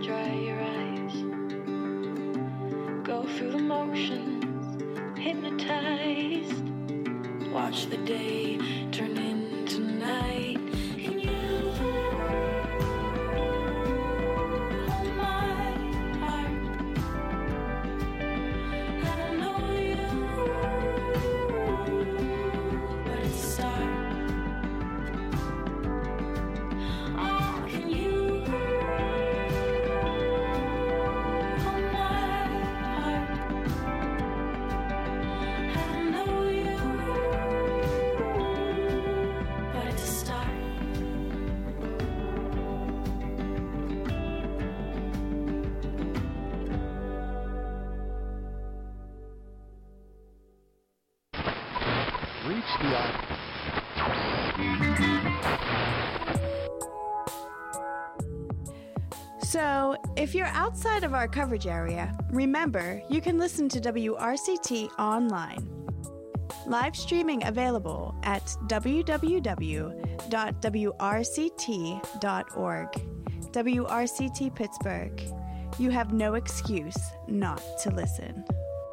dry your eyes. Go through the motions, hypnotized. Watch the day turn into night. And you hold my heart. And I know you, but it's a start. Oh, can you hold my heart? And I know you, but it's a start. Reach the So, if you're outside of our coverage area, remember you can listen to WRCT online. Live streaming available at www.wrct.org. WRCT Pittsburgh. You have no excuse not to listen.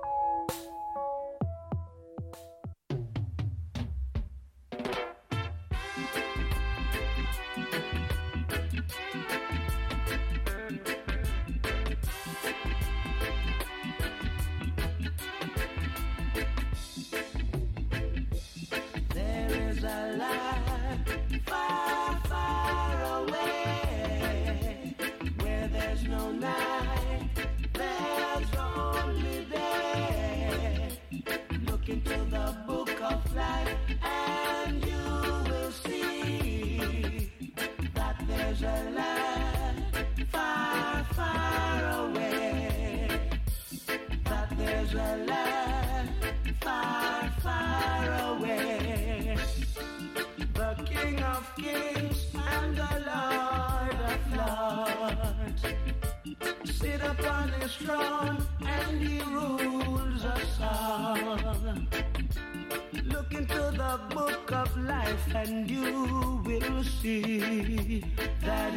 There is a light far, far away, where there's no night, there's only day. Look into the book of life and you will see that there's a light far, far away, that there's a light far, far away. The King of Kings and the Lord of Lords sit upon his throne and he rules us all. Look into the book of life and you will see that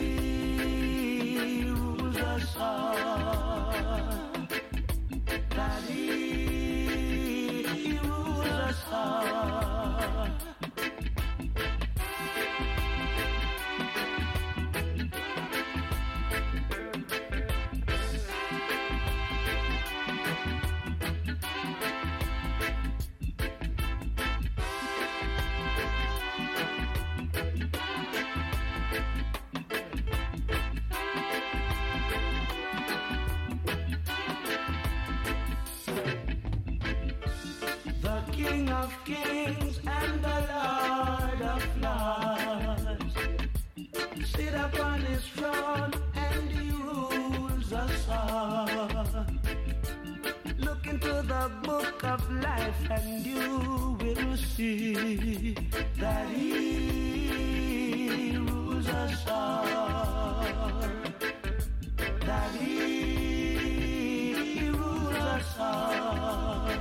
he rules us all. That he rules us all. The King of Kings and the Lord of Lords sit upon his throne and he rules us all. Look into the book of life and you will see that he rules us all. That he rules us all.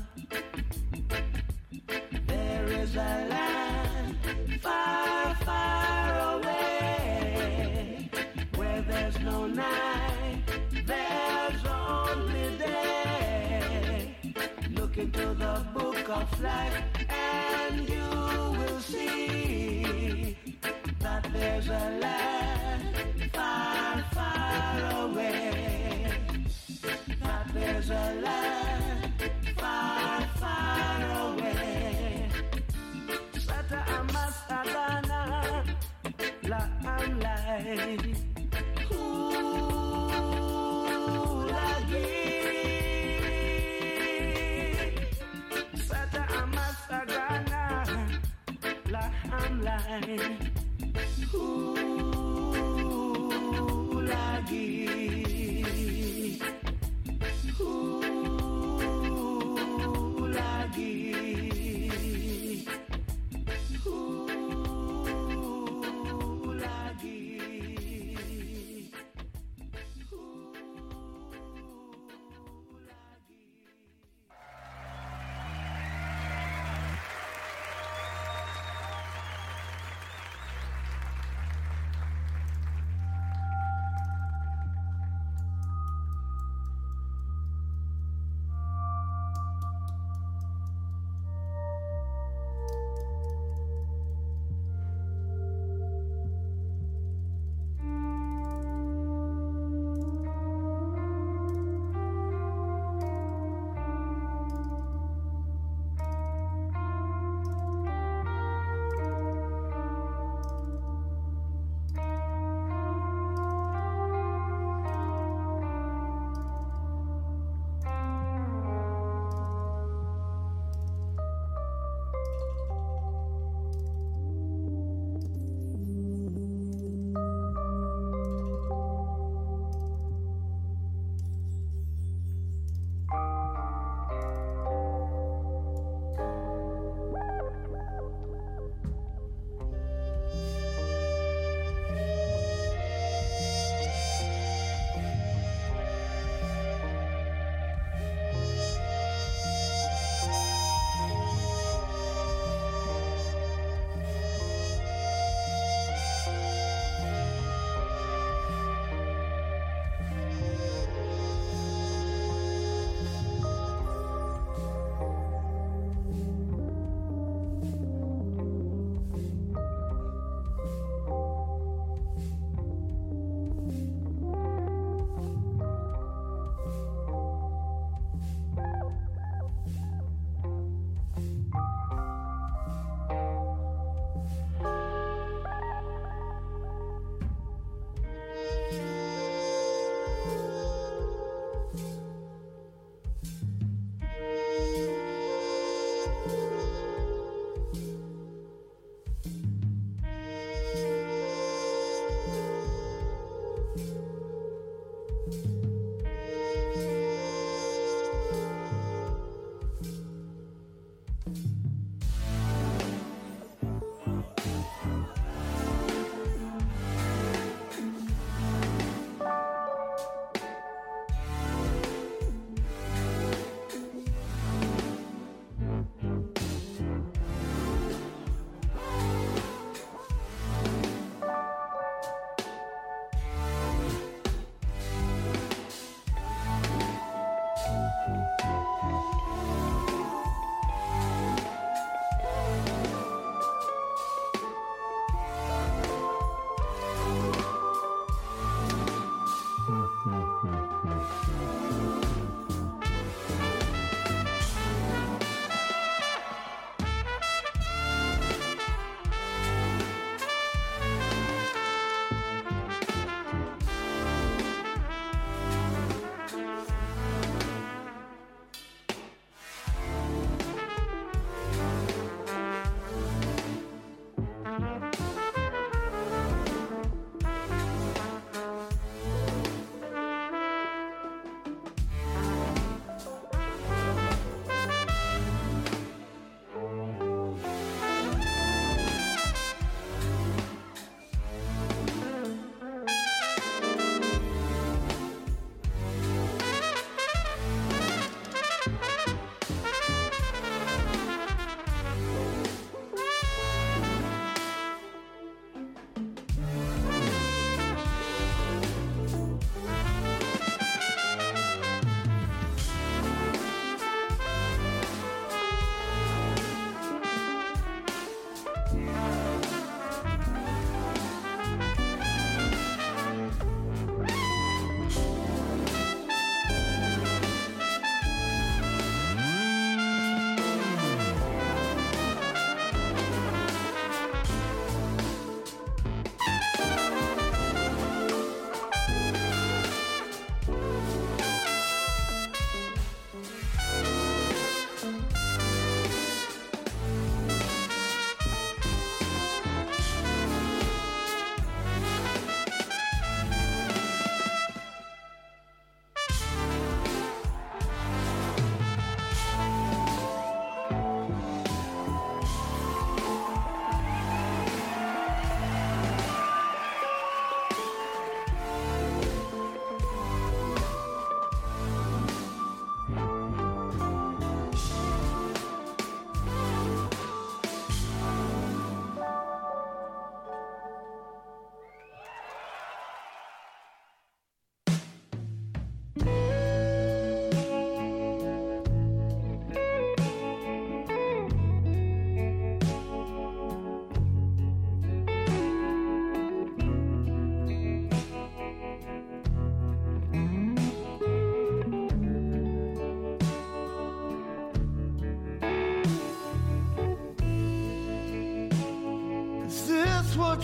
There is a land far, far away, where there's no night, there's only day. Look into the book of life and you will see that there's a land far, far away, that there's a land far, far away. Sata amasagana la amlay. Lagi Sata amasagana la amlay. Lagi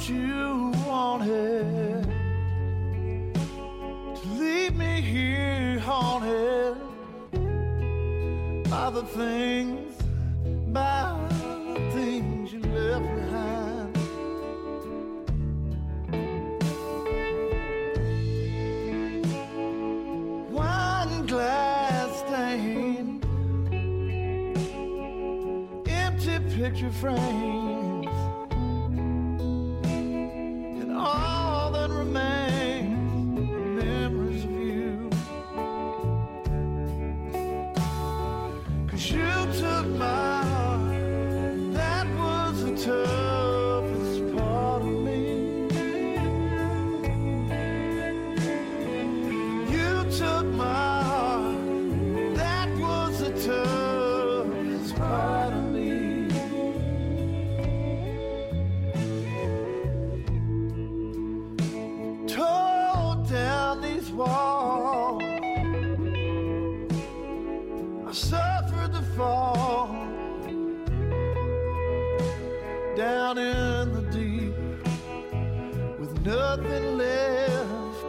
what you wanted, to leave me here haunted by the things you left behind. Wine glass stain, empty picture frames, and all that remains are memories of you. 'Cause you took my heart, that was the toughest part of me. You took my heart, that was the toughest part of me. Tore down these walls, I suffered the fall down in the deep with nothing left.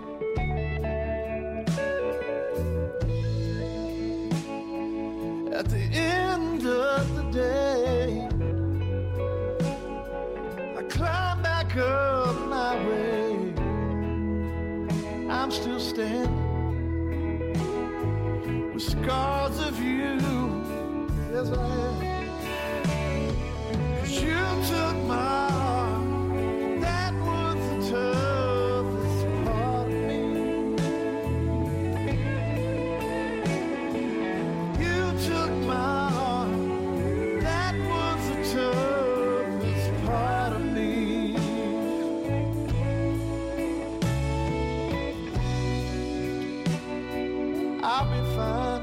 At the end of the day, I climb back up my way. I'm still standing with scars of you. Yes, I am. 'Cause you took my heart, that was the toughest part of me. You took my heart, that was the toughest part of me. I'll be fine.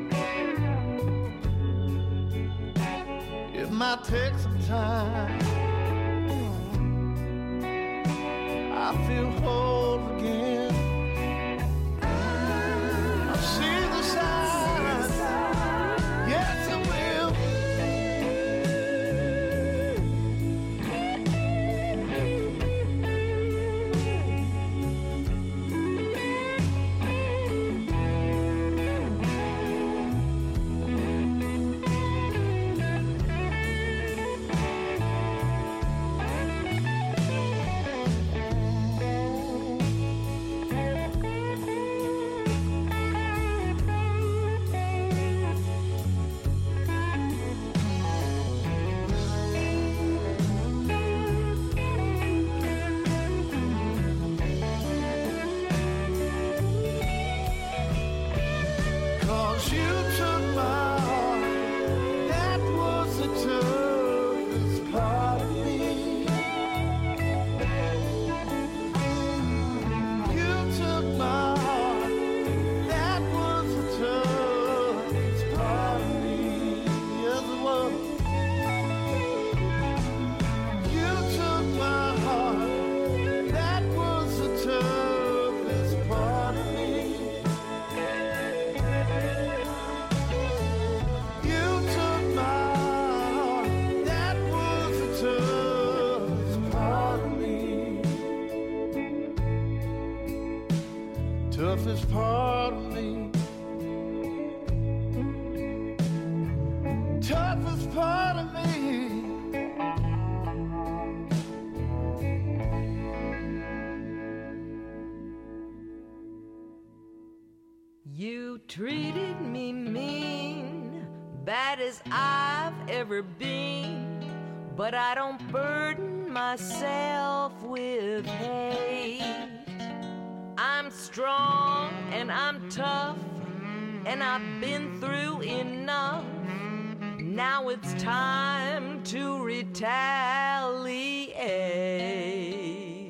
It might take some time. I feel whole again. I'll see the signs. Yes, I will. Toughest part of me. Toughest part of me. You treated me mean, bad as I've ever been, but I don't burden myself with hate. I'm strong and I'm tough, and I've been through enough. Now it's time to retaliate.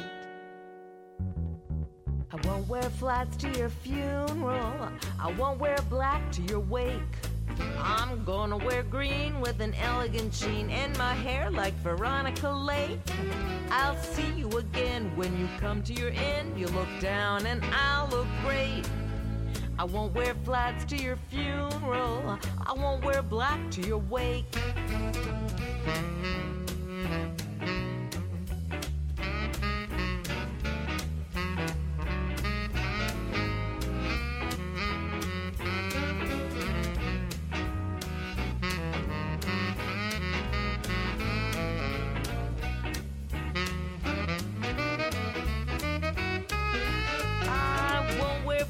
I won't wear flats to your funeral, I won't wear black to your wake. I'm gonna wear green with an elegant sheen and my hair like Veronica Lake. I'll see you again when you come to your end. You look down and I'll look great. I won't wear flats to your funeral, I won't wear black to your wake.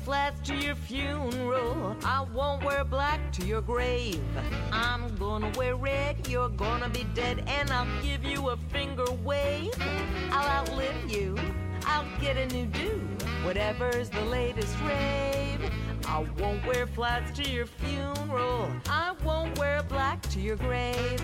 flats to your funeral. I won't wear black to your grave. I'm gonna wear red, you're gonna be dead, and I'll give you a finger wave. I'll outlive you, I'll get a new do, whatever's the latest rave. I won't wear flats to your funeral. I won't wear black to your grave.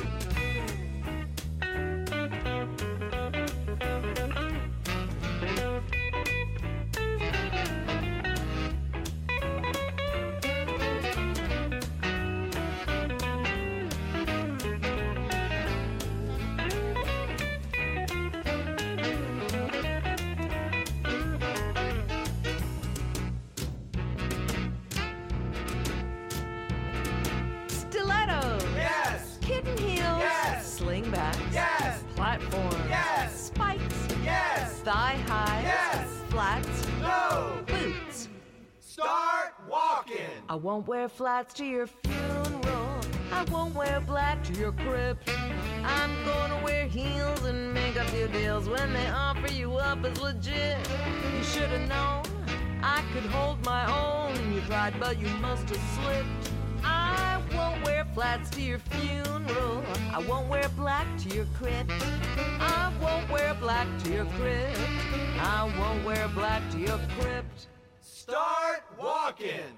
Platforms. Yes. Spikes. Yes. Thigh highs. Yes. Flats. No. Boots. Start walking. I won't wear flats to your funeral. I won't wear black to your crypt. I'm gonna wear heels and make a few deals when they offer you up as legit. You should have known I could hold my own. You tried, but you must have slipped. I won't wear flats to your funeral. I won't wear black to your crypt. I won't wear black to your crypt. I won't wear black to your crypt. Start walking.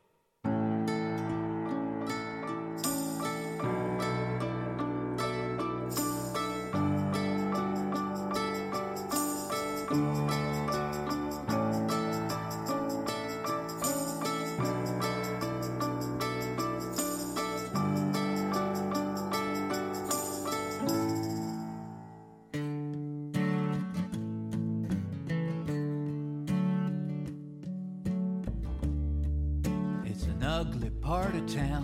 Ugly part of town,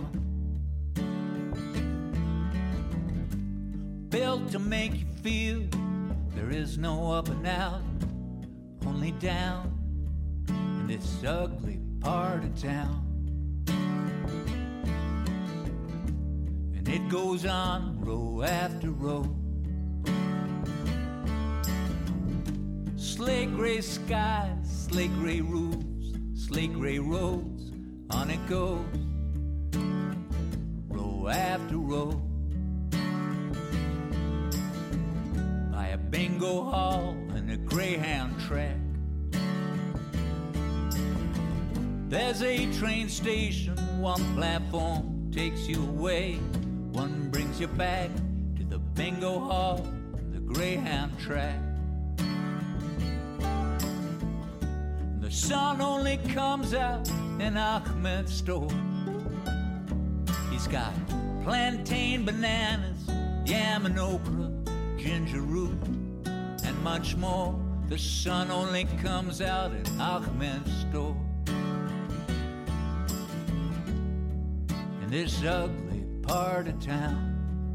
built to make you feel there is no up and out, only down in this ugly part of town. And it goes on row after row, slate gray skies, slate gray roofs, slate gray roads. On it goes, row after row, by a bingo hall and a Greyhound track. There's a train station, one platform takes you away, one brings you back to the bingo hall and the Greyhound track. The sun only comes out in Ahmed's store. He's got plantain, bananas, yam and okra, ginger root, and much more. The sun only comes out in Ahmed's store. In this ugly part of town,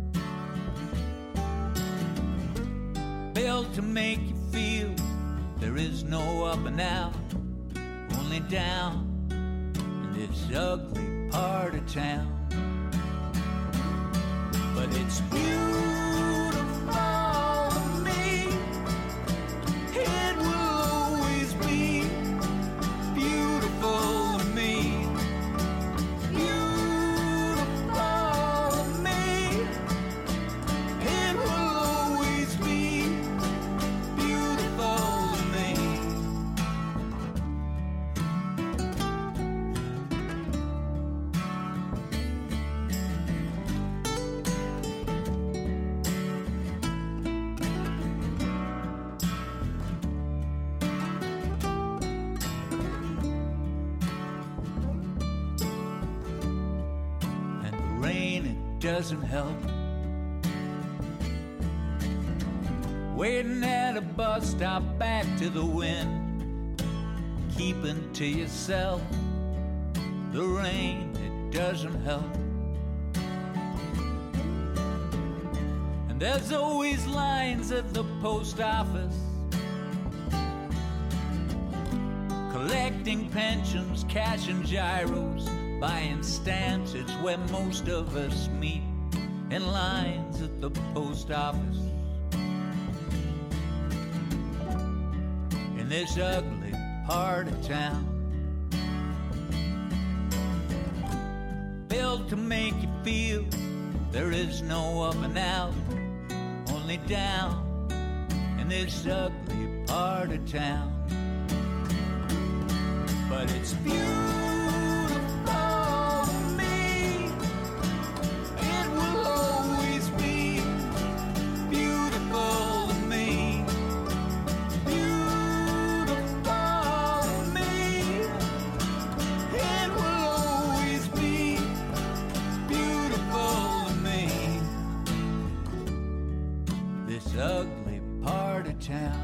built to make you feel there is no up and out, only down in this ugly part of town. But it's beautiful to me. It will always be beautiful to me. Beautiful to me. It will always be beautiful to me. Doesn't help. Waiting at a bus stop, back to the wind, keeping to yourself. The rain, it doesn't help. And there's always lines at the post office, collecting pensions, cashing gyros, buying stamps. It's where most of us meet, in lines at the post office. In this ugly part of town, world to make you feel there is no up and out, only down in this ugly part of town. But it's beautiful to me. It will always be beautiful to me. Beautiful to me. It will always be beautiful to me. This ugly part of town.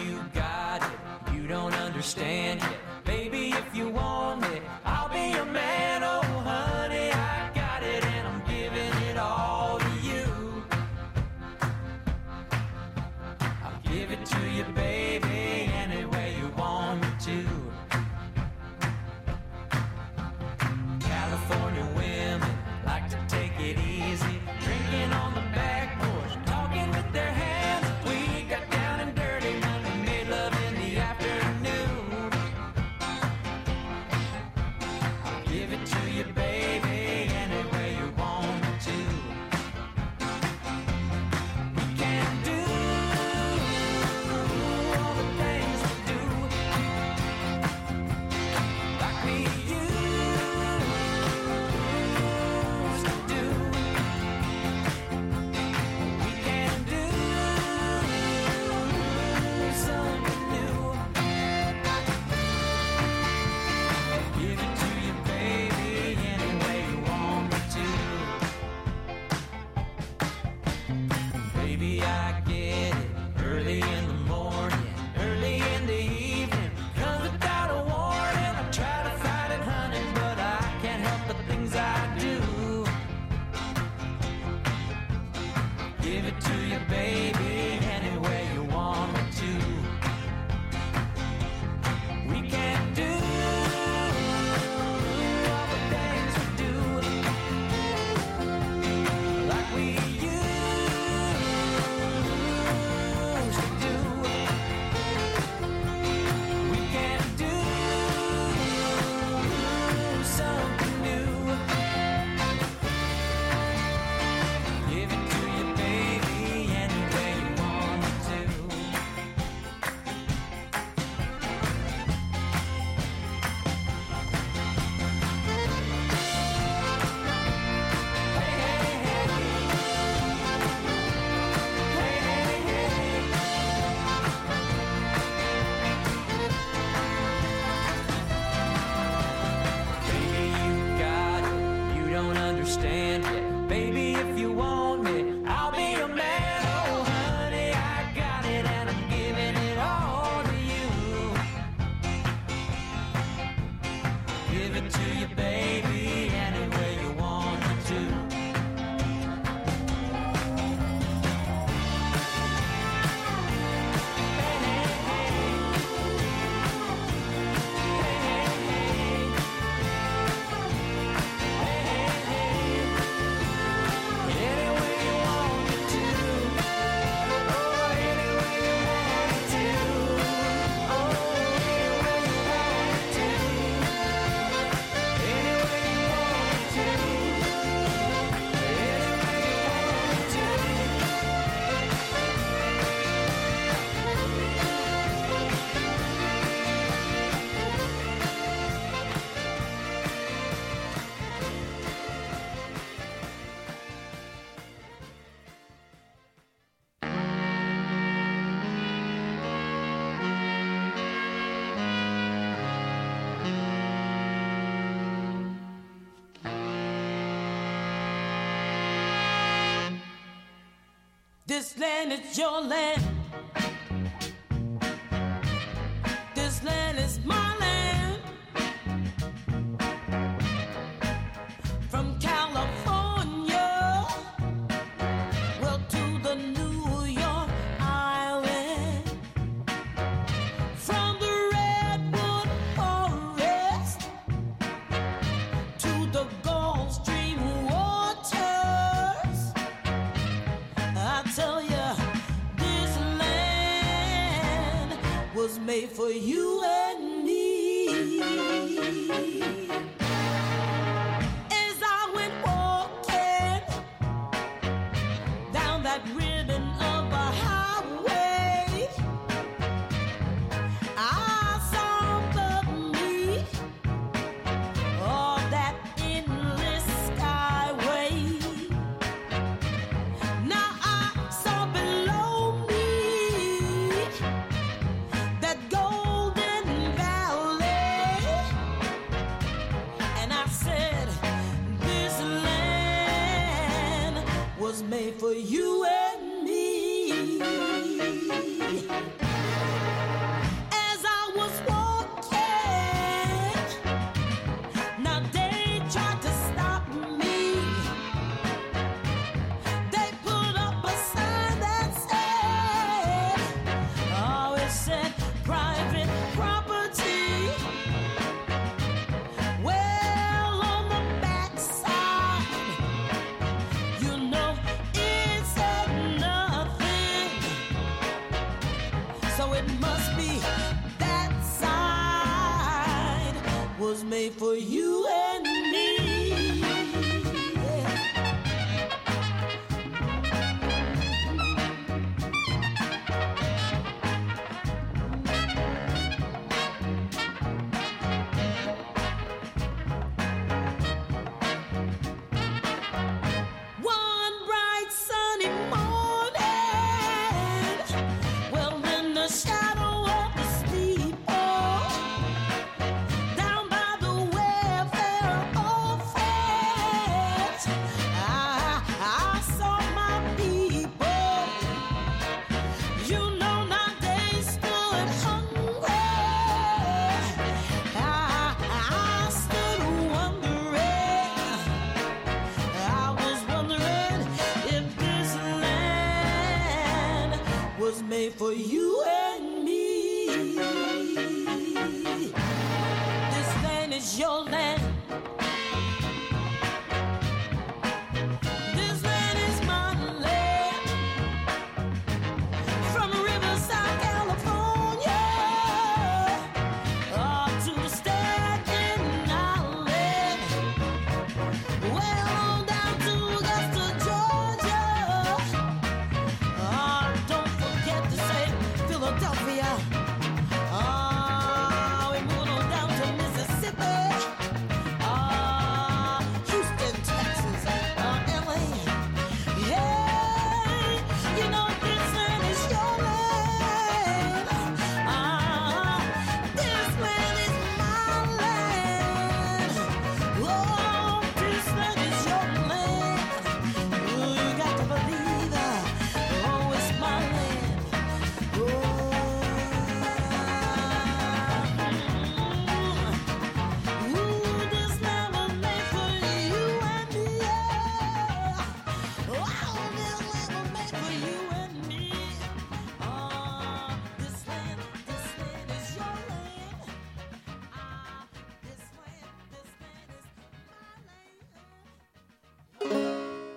you got it, you don't understand it. Baby, if you want it, I'll be your man. Oh, honey, I got it, and I'm giving it all to you. I'll give it to you, baby, any way you want me to. California women like to take it easy, drinking on the back porch, talking with their hands. We got down and dirty when we made love in the afternoon. I'll give it to you, baby, any way you want me to. We can do all the things we do, like we used to do. We can do something new. Give it to you, baby, any way you want me to. Baby, I get it. Early in the morning, early in the evening, comes without a warning. I try to fight it, honey, but I can't help the things I do. Give it to you, baby, any way you want me to. We can do all the things we do, like we used to do. We can do something new. Give it to you, baby, any way you want me to. Hey, hey, hey. Hey, hey, hey. Baby, you got it, you don't understand it. Baby, if you want me, I'll be your man. Oh, honey, I got it, and I'm giving it all to you. Give it to you, baby, any way you want me to. Hey, hey, hey. Hey, hey, hey. Hey, hey, hey. Any way you want me to. Oh, any way you want me to. Oh, any way you want me to. Any way you want me to. Any way you This land is your land. This land is my land. From California, well, to the New York Island. From the Redwood Forest to the Gulf Stream waters. I tell ya, this land was made for you and me. As I went walking down that ribbon of a highway, I saw above me all that endless skyway. Now I saw below me that golden valley. it must be that side was made for you and me. For you and me, this land is your land. This land is my land. From Riverside, California, to the Staten Island, well on down to Augusta, Georgia. Don't forget to say Philadelphia. We moved on down to Mississippi. Houston, Texas, LA. Yeah, you know this land is your land. This land is my land. Oh, this land is your land. You got to believe that. Oh, it's my land. This land was made for you and me. Oh, this land was made for you and me. This land is your land. This land is my land.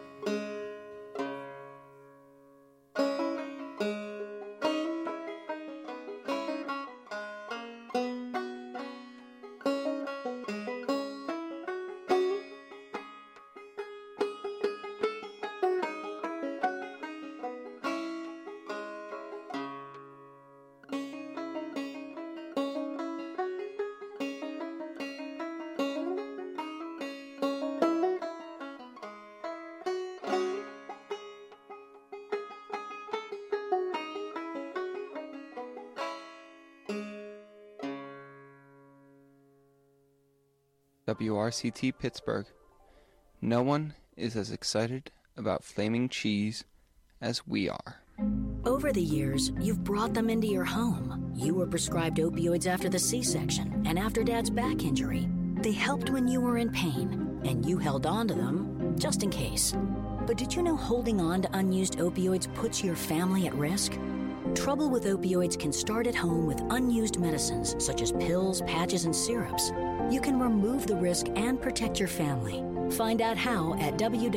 WRCT Pittsburgh. No one is as excited about flaming cheese as we are. Over the years, you've brought them into your home. You were prescribed opioids after the C-section and after Dad's back injury. They helped when you were in pain, and you held on to them just in case. But did you know holding on to unused opioids puts your family at risk? Trouble with opioids can start at home with unused medicines such as pills, patches, and syrups. You can remove the risk and protect your family. Find out how at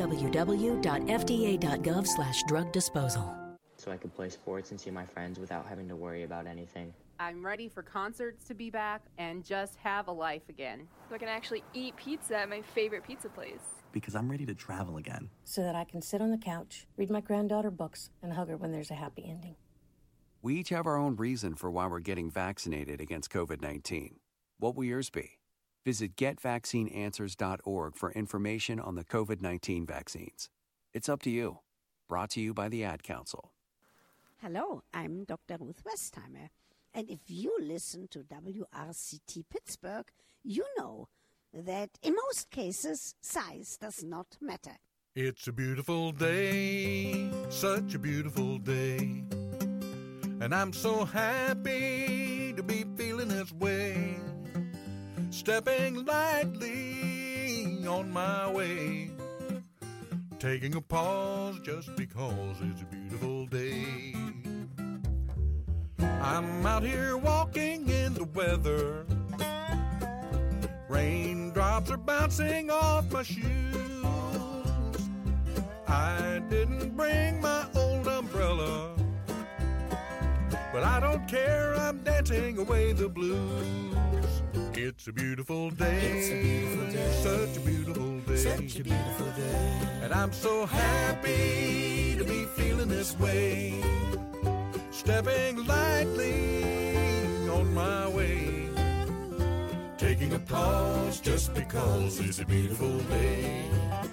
www.fda.gov/drug disposal. So I could play sports and see my friends without having to worry about anything. I'm ready for concerts to be back and just have a life again. So I can actually eat pizza at my favorite pizza place. Because I'm ready to travel again. So that I can sit on the couch, read my granddaughter books, and hug her when there's a happy ending. We each have our own reason for why we're getting vaccinated against COVID-19. What will yours be? Visit getvaccineanswers.org for information on the COVID-19 vaccines. It's up to you. Brought to you by the Ad Council. Hello, I'm Dr. Ruth Westheimer. And if you listen to WRCT Pittsburgh, you know that in most cases, size does not matter. It's a beautiful day, such a beautiful day. And I'm so happy to be feeling this way. Stepping lightly on my way. Taking a pause just because it's a beautiful day. I'm out here walking in the weather. Raindrops are bouncing off my shoes. I didn't bring my old umbrella. but I don't care, I'm dancing away the blues. It's a beautiful day, it's a beautiful day, such a beautiful day, such a beautiful day. And I'm so happy to be feeling this way, stepping lightly on my way, taking a pause just because it's a beautiful day.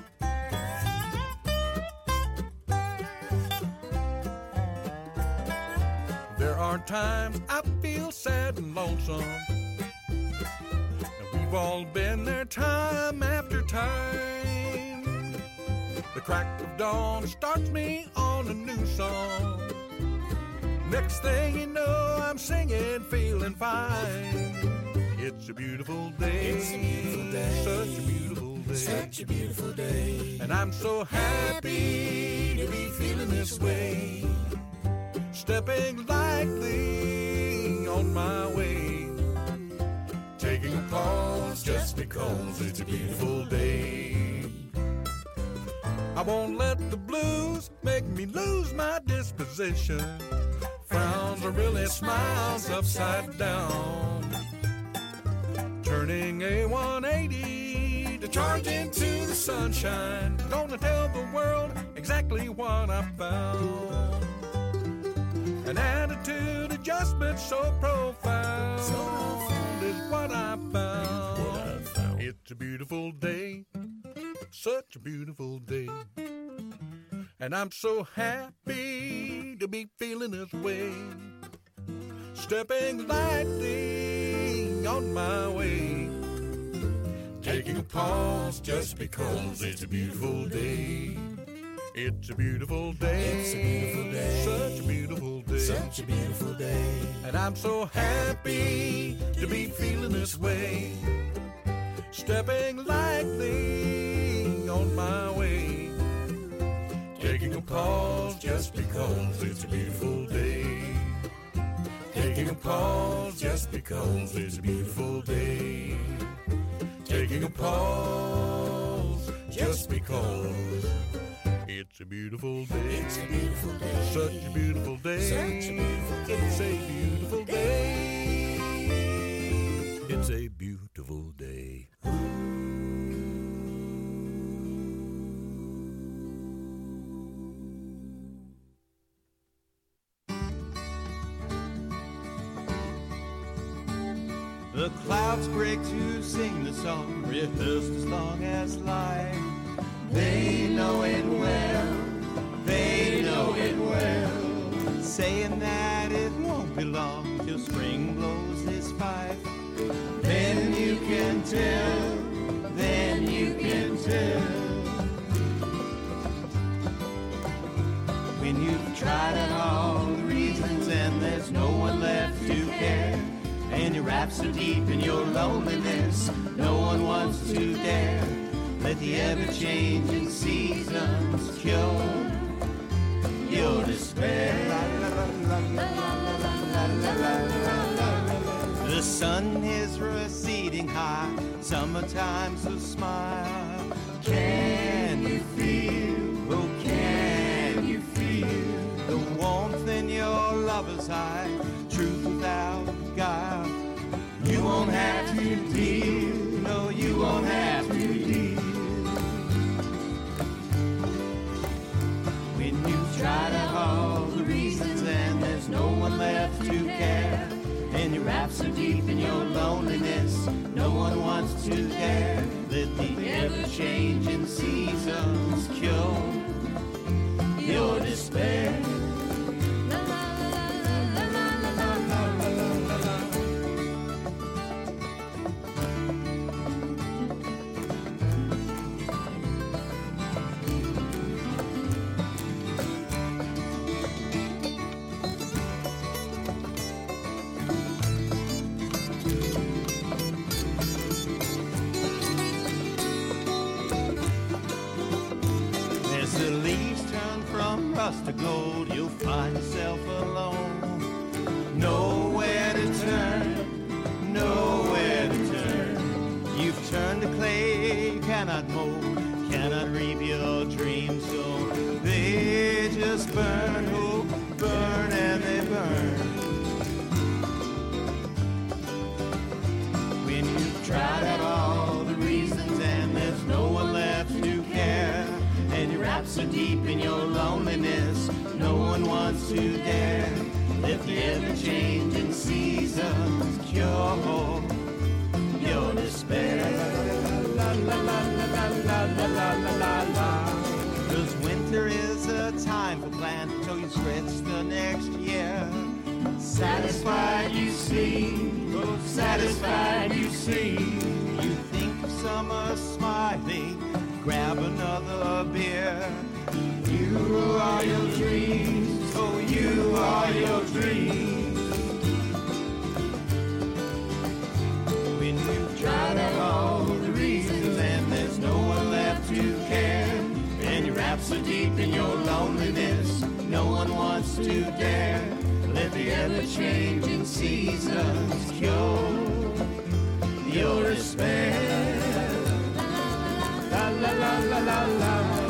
There are times I feel sad and lonesome. We've all been there time after time. The crack of dawn starts me on a new song. Next thing you know, I'm singing, feeling fine. It's a beautiful day, it's a beautiful day, such a beautiful day, such a beautiful day. And I'm so happy to be feeling this way, stepping lightly on my way, taking a pause just because it's a beautiful day. I won't let the blues make me lose my disposition. Frowns are really smiles upside down, turning a 180 to charge into the sunshine. Gonna tell the world exactly what I found. An attitude adjustment so profound, is what I found. It's a beautiful day, such a beautiful day. And I'm so happy to be feeling this way, stepping lightly on my way, taking a pause just because it's a beautiful day. It's a beautiful day, it's a beautiful day, such a beautiful day, such a beautiful day. And I'm so happy to be feeling this way, stepping lightly on my way, taking a pause just because it's a beautiful day, taking a pause just because it's a beautiful day, taking a pause just because it's a beautiful day, it's a beautiful day, such a beautiful day, such a beautiful day, it's a beautiful day, it's a beautiful day. The clouds break to sing the song, rehearsed as long as life. They know it well, they know it well, saying that it won't be long till spring blows his fife. Then you can tell, then you can tell, when you've tried out all the reasons and there's no one left to care, and your wraps so deep in your loneliness, no one wants to dare let the ever-changing seasons cure your despair. The sun is receding high, summertime's a smile. Can you feel, oh can you feel the warmth in your lover's eye, truth without guile? You won't have to deal, no you won't have to deal. When you've tried out all the reasons and there's no one left to care, and your wraps so deep in your loneliness, no one wants to dare let the ever-changing seasons cure your despair. To gold, you'll find yourself alone. Nowhere to turn, nowhere to turn. You've turned to clay, cannot mold, cannot reap your dreams, so they just burn, oh, burn and they burn. to dare. Lift the ever-changing seasons, cure your despair. La la la la la la la la la la la. 'Cause winter is a time for plans until you stretch the next year. Satisfied you see, oh satisfied you see. You think of summer smiling, grab another beer. You are your dreams, oh you are your dreams. When you've tried out all the reasons and there's no one left to care, and your wrapped so deep in your loneliness, no one wants to dare. Let the ever-changing seasons cure your despair. La la la la la la.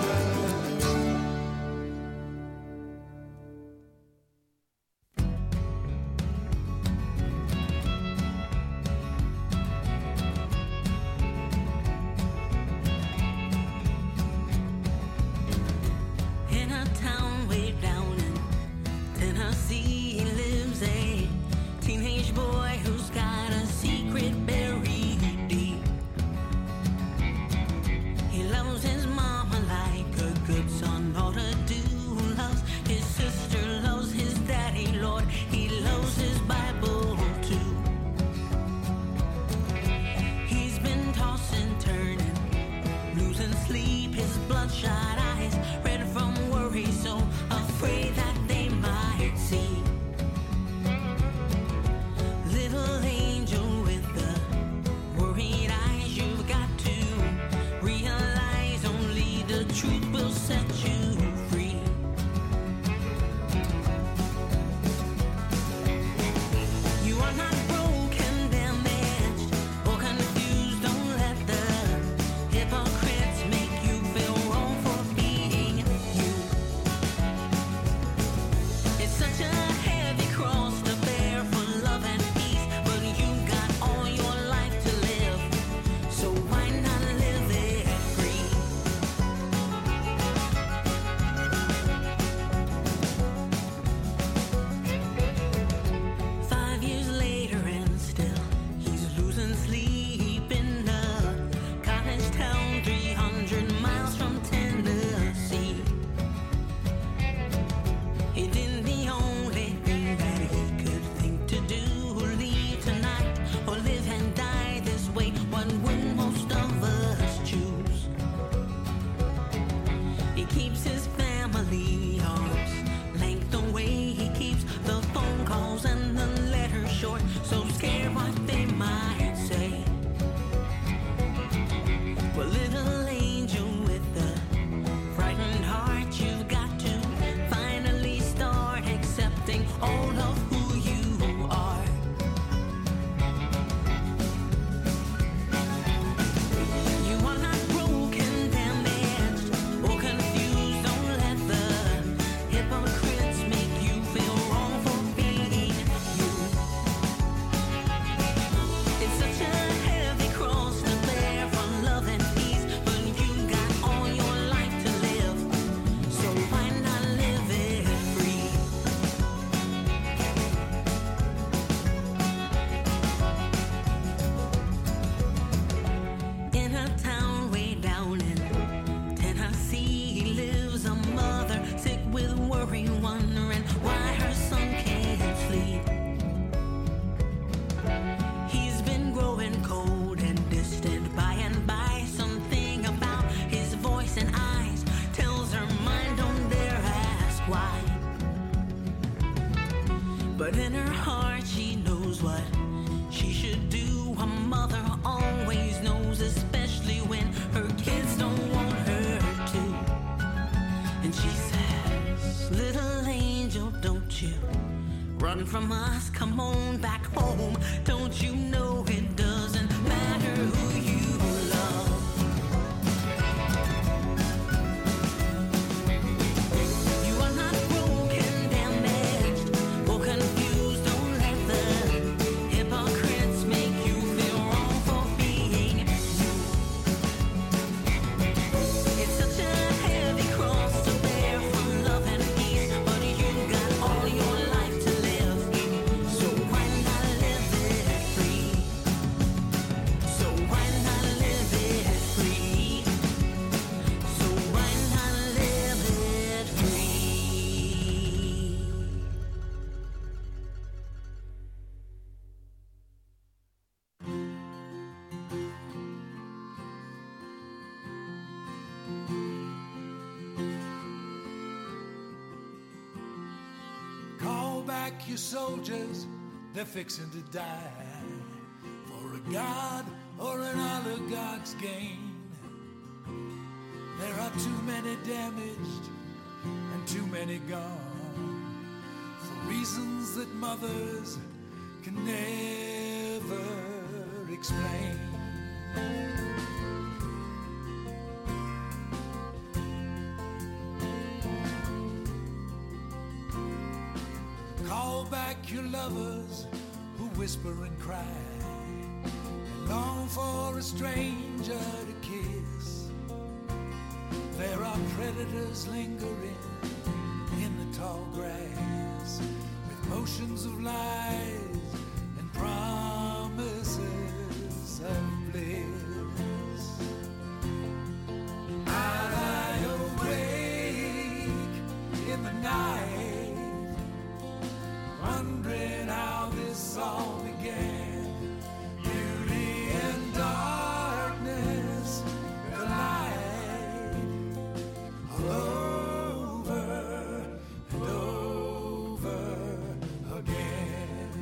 In a town way down in Tennessee lives a teenage boy who's got a secret buried deep. He loves his mama like a good son ought to do. Loves his sister, loves his daddy, Lord. He loves his Bible too. He's been tossing, turning, losing sleep, his bloodshot eyes red from worry, so afraid that they might see. Little angel with the worried eyes, you've got to realize only the truth will set you free. You are not broken, damaged, or confused. Don't let the hypocrites make you feel wrong for being you. It's such a heavy cross to bear for love and peace, but you got all your life to live, so why not live it free? 5 years later and still he's losing sleep in the cottage town 300 miles from Tennessee. He did the only thing that he could think to do, leave tonight or live and die this way. What would most of us choose? He keeps his family arms length away. He keeps the phone calls and the letters short, so scared what they might say. Well, little angel with the frightened heart, you've got to finally start accepting all of who you are. You are not broken, damaged, or confused. Don't let the hypocrites make you feel wrong for being you. It's such a heavy cross to bear for love and peace, but you got all your life to live, so why not live it free? In a town way down in Tennessee lives a mother sick with worry, wondering why her son can't sleep. He's been growing cold and distant by and by. Something about his voice and eyes tells her mind don't dare ask why. But in her heart she knows what she should do. A mother always knows, especially when her kids don't want her to. And she says, little angel, don't you run from us, come on back home. Don't you know it doesn't matter who you love? You are not broken, damaged, or confused. Don't let the hypocrites make you feel wrong for being you. It's such a heavy cross to bear for love and peace, but you got all back your soldiers, they're fixing to die for a god or an oligarch's gain. There are too many damaged and too many gone for reasons that mothers can never explain. Call back your lovers who whisper and cry and long for a stranger to kiss. There are predators lingering in the tall grass with motions of lies and promises of bliss. I lie awake in the night, wondering how this all began. Beauty and darkness collide all over and over again.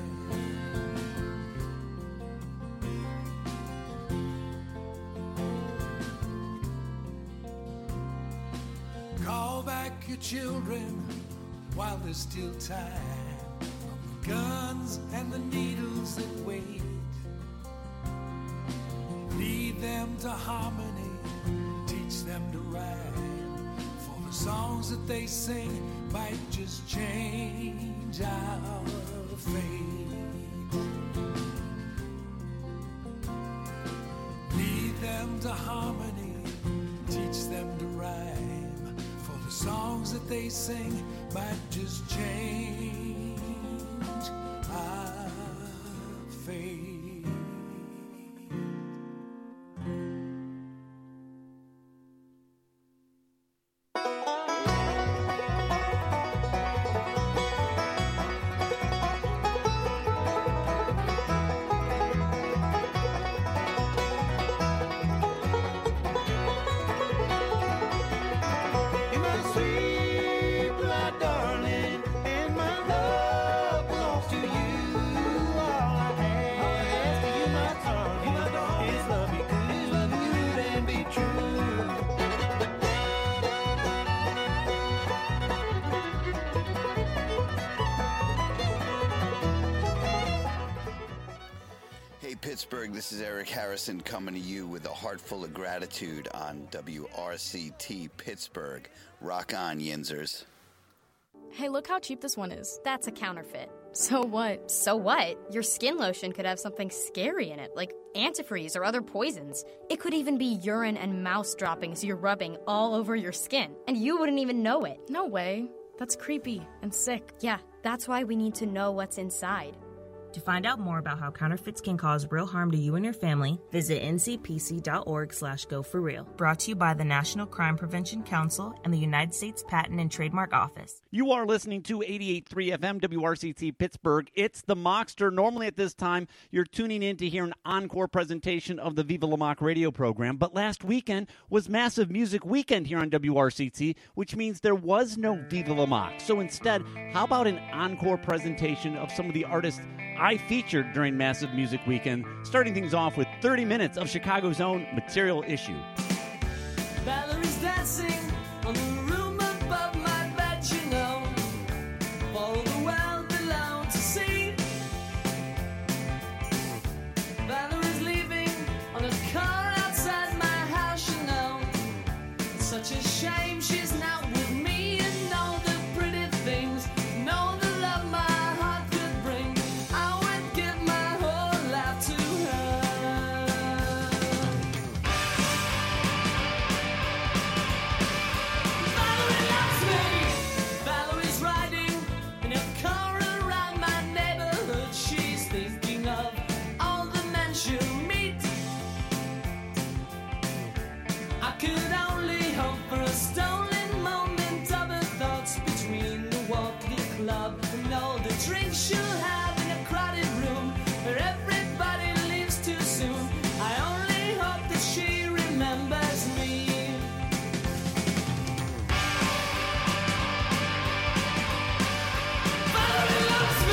Call back your children while there's still time. Guns and the needles that wait, lead them to harmony, teach them to rhyme, for the songs that they sing might just change our fate. Lead them to harmony, teach them to rhyme, for the songs that they sing might just change our fate. Pittsburgh, this is Eric Harrison coming to you with a heart full of gratitude on WRCT Pittsburgh. Rock on, Yinzers. Hey, look how cheap this one is. That's a counterfeit. So what? So what? Your skin lotion could have something scary in it, like antifreeze or other poisons. It could even be urine and mouse droppings you're rubbing all over your skin, and you wouldn't even know it. No way. That's creepy and sick. Yeah, that's why we need to know what's inside. To find out more about how counterfeits can cause real harm to you and your family, visit ncpc.org/go4real. Brought to you by the National Crime Prevention Council and the United States Patent and Trademark Office. You are listening to 88.3 FM WRCT Pittsburgh. It's the Mockster. Normally at this time, you're tuning in to hear an encore presentation of the Viva La Mock radio program. But last weekend was Massive Music Weekend here on WRCT, which means there was no Viva La Mock. So instead, how about an encore presentation of some of the artists I featured during Massive Music Weekend, starting things off with 30 minutes of Chicago's own Material Issue. Valerie's dancing on the room above my bed, you know. Follow the world below to see. Valerie's leaving on a car outside my house, you know. It's such a shame she's not with me and all the pretty things. No, the love my heart could bring. I would give my whole life to her. Valerie loves me. Valerie's riding in a car around my neighborhood. She's thinking of all the men she'll meet. I could only hope for a stolen moment of her thoughts between the walking club and all the drinks she'll have in a crowded room where everybody leaves too soon. I only hope that she remembers me. Valerie loves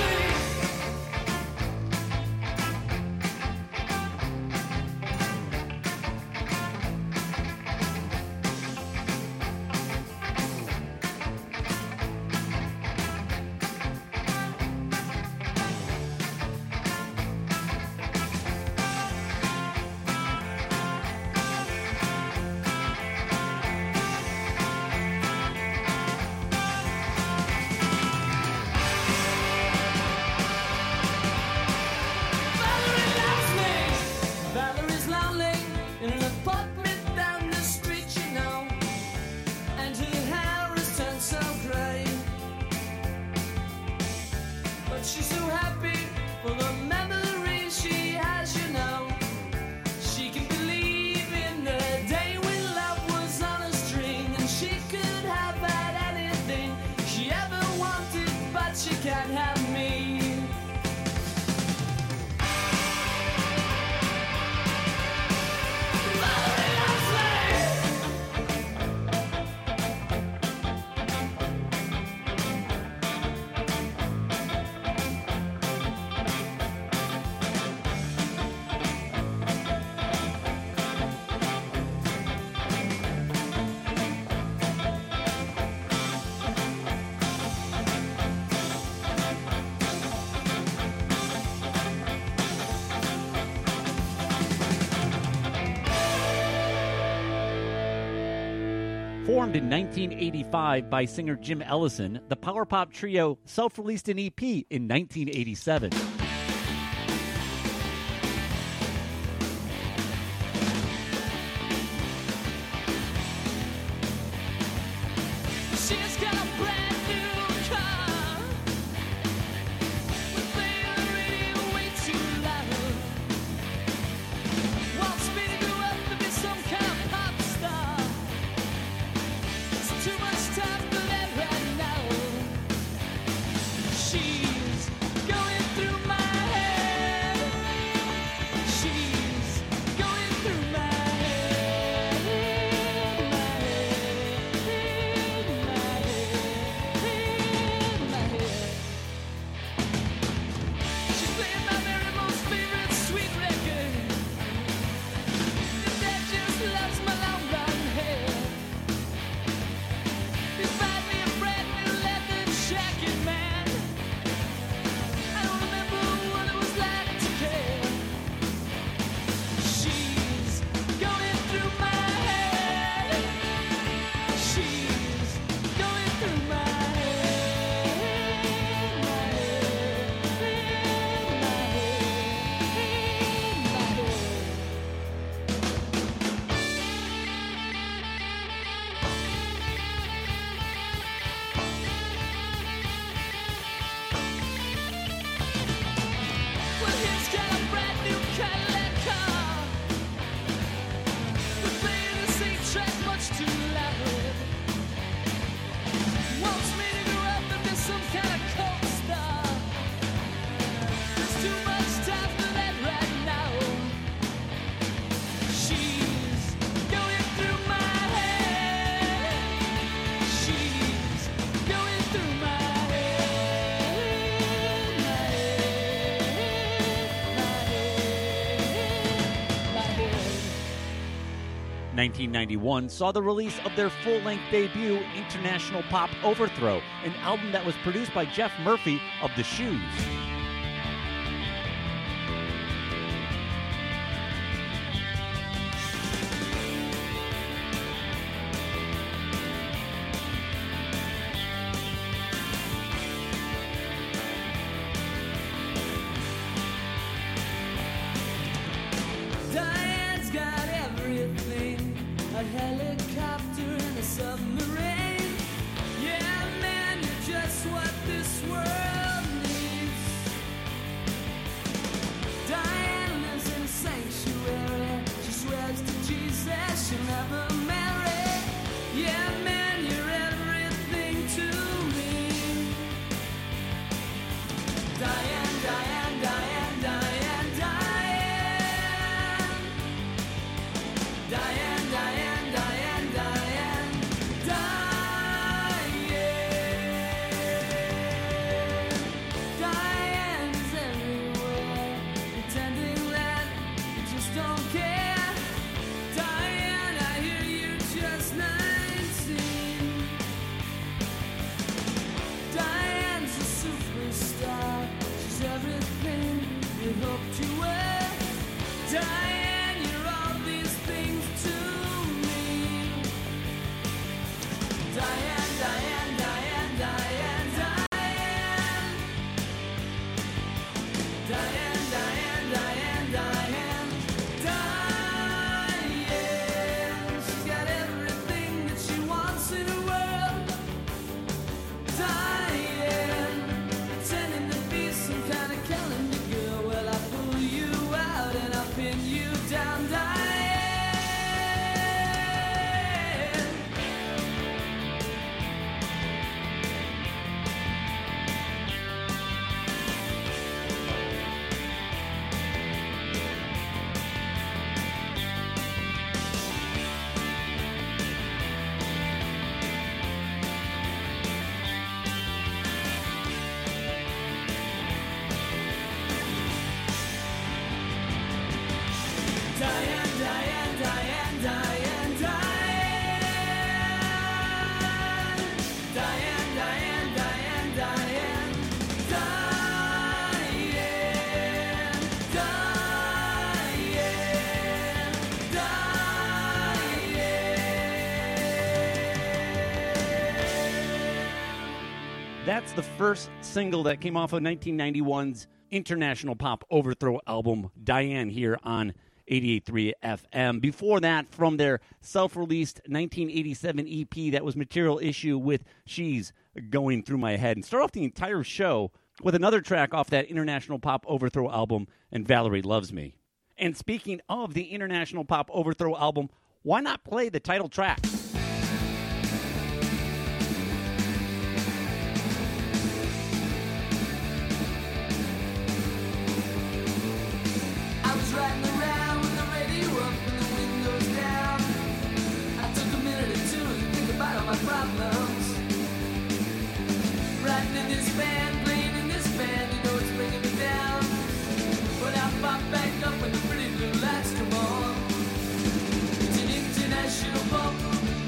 Formed in 1985 by singer Jim Ellison, the power pop trio self-released an EP in 1987. She's got a brand new car. We play the radio way too loud. Wants me to grow up to be some kind of pop star. It's too much time for that right now. She's going through my head. She's going through my head. She's playing my very most favorite sweet record. Your dad just loves my long blonde hair. He's buying me a brand new leather jacket, man. I don't remember what it was like to care. She's going through my head. She's going through my head. Well, he's got a brand new Cadillac car. We're playing the same track much too loud. Wants me to grow up and be some kind of cult star. There's too much time for that right now. She's going through my head. She's going through my head. 1991 saw the release of their full-length debut, International Pop Overthrow, an album that was produced by Jeff Murphy of The Shoes. Diane's got everything, a helicopter and a submarine. Yeah, man, you're just what this world needs. Diane lives in a sanctuary. She swears to Jesus she'll never marry. Yeah, man, you're everything to me. Diane, Diane, Diane, Diane, Diane. Diane, Diane, Diane, Diane, Diane. Diane's everywhere, pretending that you just don't care. Diane, I hear you just 19. Diane's a superstar. She's everything we hoped you were. Diane, you're all these things to me. Diane, Diane, Diane, Diane, Diane. Diane, Diane, Diane, Diane, Diane. She's got everything that she wants in the world. Diane, pretending to be some kind of calendar girl. Well, I pull you out and I pin you That's the first single that came off of 1991's International Pop Overthrow album, Diane, here on 88.3 FM. Before that, from their self-released 1987 EP, that was Material Issue with She's Going Through My Head. And start off the entire show with another track off that International Pop Overthrow album, And Valerie Loves Me. And speaking of the International Pop Overthrow album, why not play the title track? Riding around with the radio up and the windows down. I took a minute or two to think about all my problems. Riding in this van, playing in this band, you know it's bringing me down. But I pop back up when the pretty blue lights come on. It's an international pop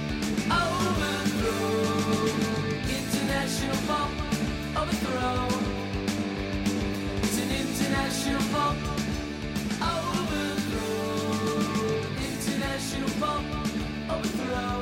overthrow. International pop overthrow. It's an international pop pop overthrow.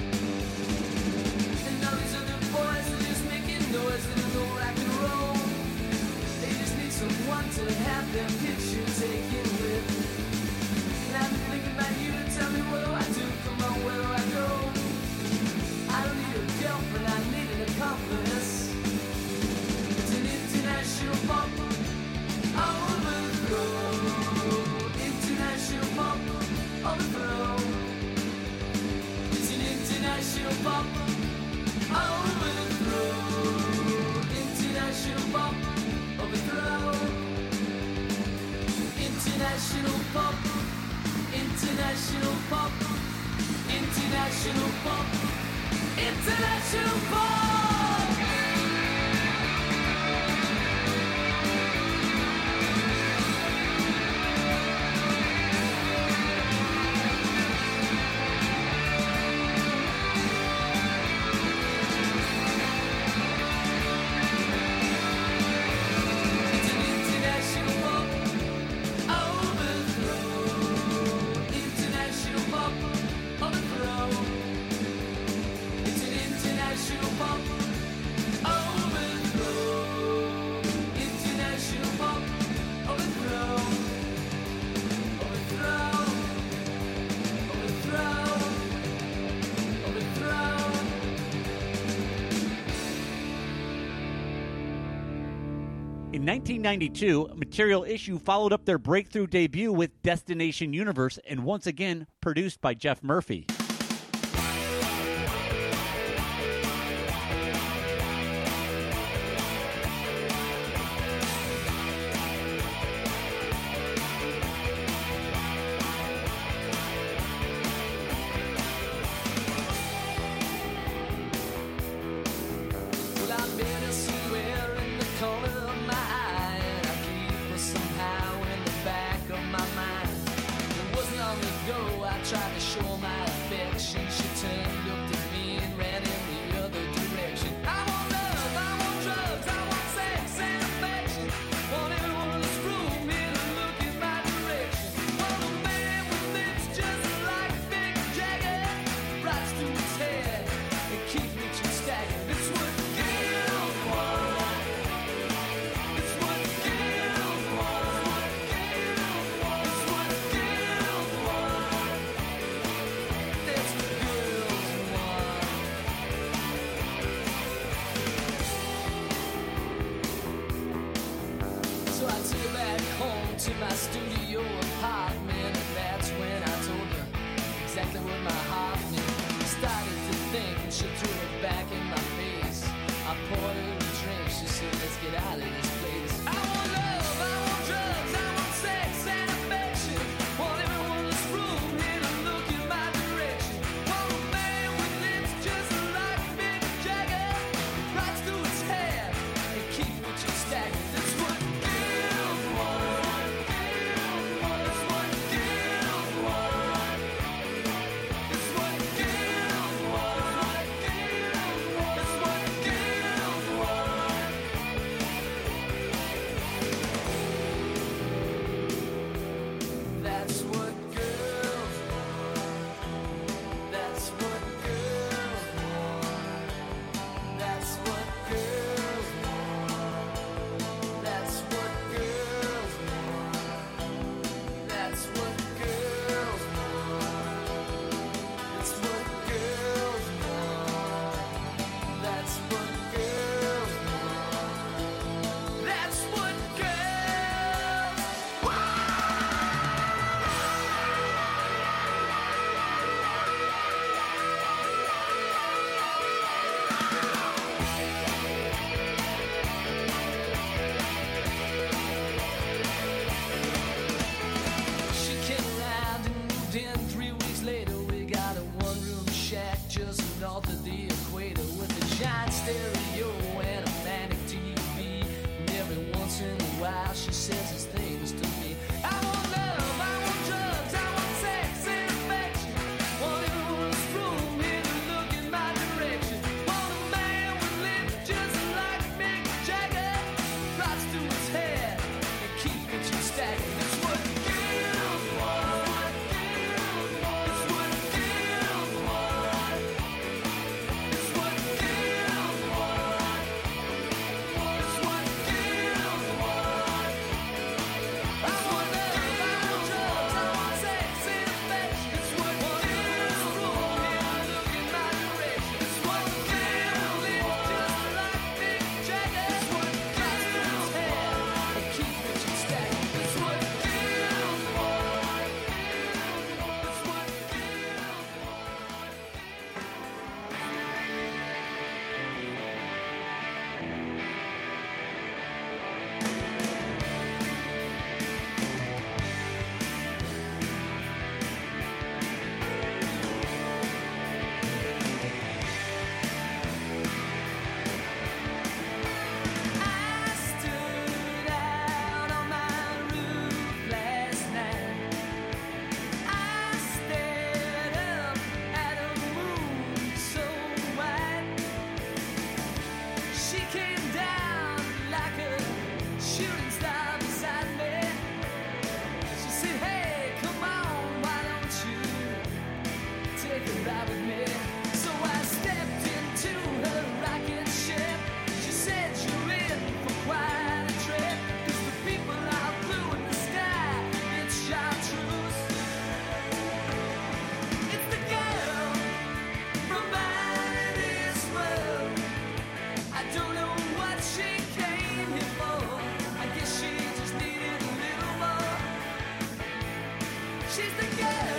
And all these other boys are just making noise and no rock and roll. They just need someone to have their picture taken with. And I've been thinking about you to tell me what do I do, come on, where do I go? I don't need a girlfriend, I need an accomplice. It's an international pop overthrow. International pop overthrow. International pop overthrow. International pop overthrow. International pop. International pop. International pop. International pop. In 1992, Material Issue followed up their breakthrough debut with Destination Universe, and once again produced by Jeff Murphy. To my studio apartment, and that's when I told her exactly what my heart meant. Started to think, and she threw it back in my face. I poured her a drink, she said, let's get out of this place. I want love, I want drugs, I want sex and affection. Want everyone in this room here to look in my direction. Want a man with lips just like Mick Jagger, rights through his hair and keep it just staggered. That's what girls want. She's the girl